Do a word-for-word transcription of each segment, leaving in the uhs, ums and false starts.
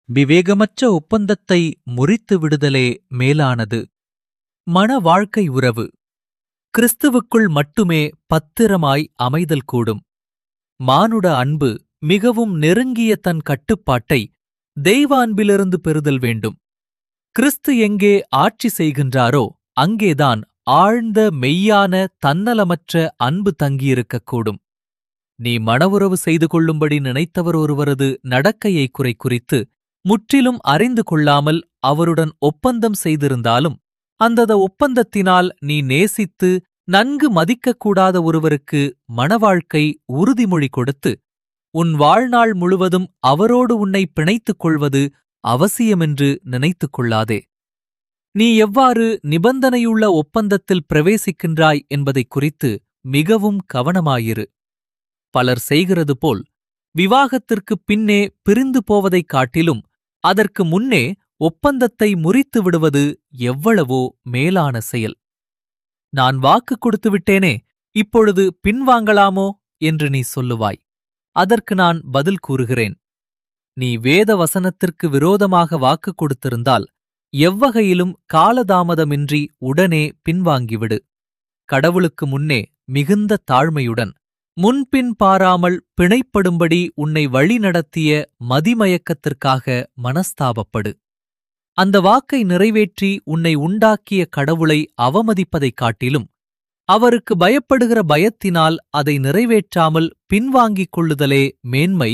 விவேகமற்ற ஒப்பந்தத்தை முறித்து விடுதலே மேலானது. மண வாழ்க்கை உறவு கிறிஸ்துவுக்குள் மட்டுமே பத்திரமாய் அமைதல் கூடும். மானுட அன்பு மிகவும் நெருங்கிய தன் கட்டுப்பாட்டை தெய்வ அன்பிலிருந்து பெறுதல் வேண்டும். கிறிஸ்து எங்கே ஆட்சி செய்கின்றாரோ அங்கேதான் ஆழ்ந்த மெய்யான தன்னலமற்ற அன்பு தங்கியிருக்கக்கூடும். நீ மணவுறவு செய்து கொள்ளும்படி நினைத்தவர் ஒருவரது நடக்கையை குறை குறித்து முற்றிலும் அறிந்து கொள்ளாமல் அவருடன் ஒப்பந்தம் செய்திருந்தாலும் அந்த ஒப்பந்தத்தினால் நீ நேசித்து நன்கு மதிக்கக்கூடாத ஒருவருக்கு மணவாழ்க்கை உறுதிமொழி கொடுத்து உன் வாழ்நாள் முழுவதும் அவரோடு உன்னை பிணைத்துக் கொள்வது அவசியமென்று நினைத்துக் கொள்ளாதே. நீ எவ்வாறு நிபந்தனையுள்ள ஒப்பந்தத்தில் பிரவேசிக்கின்றாய் என்பதைக் குறித்து மிகவும் கவனமாயிரு. பலர் செய்கிறது போல் விவாகத்திற்குப் பின்னே பிரிந்து போவதைக் காட்டிலும் அதற்கு முன்னே ஒப்பந்தத்தை முறித்து விடுவது எவ்வளவோ மேலான செயல். நான் வாக்கு கொடுத்து விட்டேனே, இப்பொழுது பின்வாங்கலாமோ என்று நீ சொல்லுவாய். அதற்கு நான் பதில் கூறுகிறேன். நீ வேத வசனத்திற்கு விரோதமாக வாக்கு கொடுத்திருந்தால் எவ்வகையிலும் காலதாமதமின்றி உடனே பின்வாங்கிவிடு. கடவுளுக்கு முன்னே மிகுந்த தாழ்மையுடன் முன்பின் பாராமல் பிணைப்படும்படி உன்னை வழிநடத்திய மதிமயக்கத்திற்காக மனஸ்தாபப்படு. அந்த வாக்கை நிறைவேற்றி உன்னை உண்டாக்கிய கடவுளை அவமதிப்பதைக் காட்டிலும் அவருக்கு பயப்படுகிற பயத்தினால் அதை நிறைவேற்றாமல் பின்வாங்கிக் கொள்ளுதலே மேன்மை.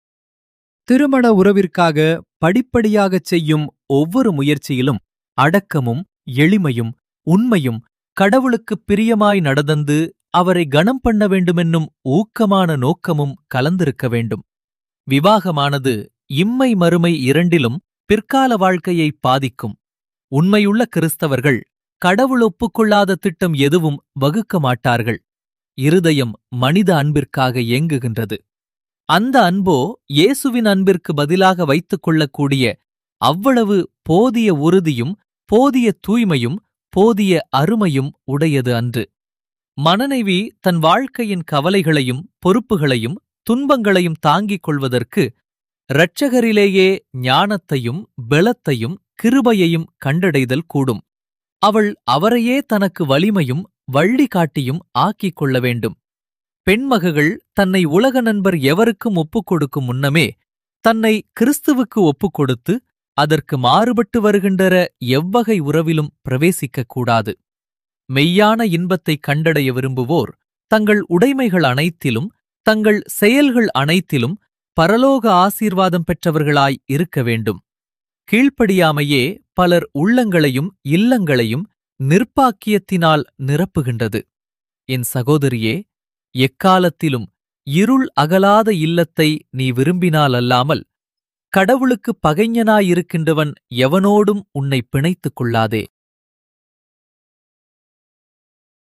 திருமண உறவிற்காக படிப்படியாகச் செய்யும் ஒவ்வொரு முயற்சியிலும் அடக்கமும் எளிமையும் உண்மையும் கடவுளுக்குப் பிரியமாய் நடந்து அவரை கனம் பண்ண வேண்டுமென்னும் ஊக்கமான நோக்கமும் கலந்திருக்க வேண்டும். விவாகமானது இம்மை மறுமை இரண்டிலும் பிற்கால வாழ்க்கையை பாதிக்கும். உண்மையுள்ள கிறிஸ்தவர்கள் கடவுள் ஒப்புக்கொள்ளாத திட்டம் எதுவும் வகுக்க மாட்டார்கள். இருதயம் மனித அன்பிற்காக ஏங்குகின்றது. அந்த அன்போ இயேசுவின் அன்பிற்கு பதிலாக வைத்துக் கொள்ளக்கூடிய அவ்வளவு போதிய உறுதியும் போதிய தூய்மையும் போதிய அருமையும் உடையது அன்று. மனனைவி தன் வாழ்க்கையின் கவலைகளையும் பொறுப்புகளையும் துன்பங்களையும் தாங்கிக் கொள்வதற்கு இரட்சகரிலேயே ஞானத்தையும் பெலத்தையும் கிருபையையும் கண்டடைதல் கூடும். அவள் அவரையே தனக்கு வலிமையும் வள்ளி காட்டியும் ஆக்கிக் கொள்ள வேண்டும். பெண்மகள் தன்னை உலக நண்பர் எவருக்கும் ஒப்புக் கொடுக்கும் முன்னமே தன்னை கிறிஸ்துவுக்கு ஒப்புக் கொடுத்து அதற்கு மாறுபட்டு வருகின்ற எவ்வகை உறவிலும் பிரவேசிக்கக் கூடாது. மெய்யான இன்பத்தைக் கண்டடைய விரும்புவோர் தங்கள் உடைமைகள் அனைத்திலும் தங்கள் செயல்கள் அனைத்திலும் பரலோக ஆசீர்வாதம் பெற்றவர்களாய் இருக்க வேண்டும். கீழ்ப்படியாமையே பலர் உள்ளங்களையும் இல்லங்களையும் நிர்ப்பாக்கியத்தினால் நிரப்புகின்றது. என் சகோதரியே, எக்காலத்திலும் இருள் அகலாத இல்லத்தை நீ விரும்பினால் அல்லாமல் கடவுளுக்குப் பகைஞனாயிருக்கின்றவன் எவனோடும் உன்னை பிணைத்துக் கொள்ளாதே.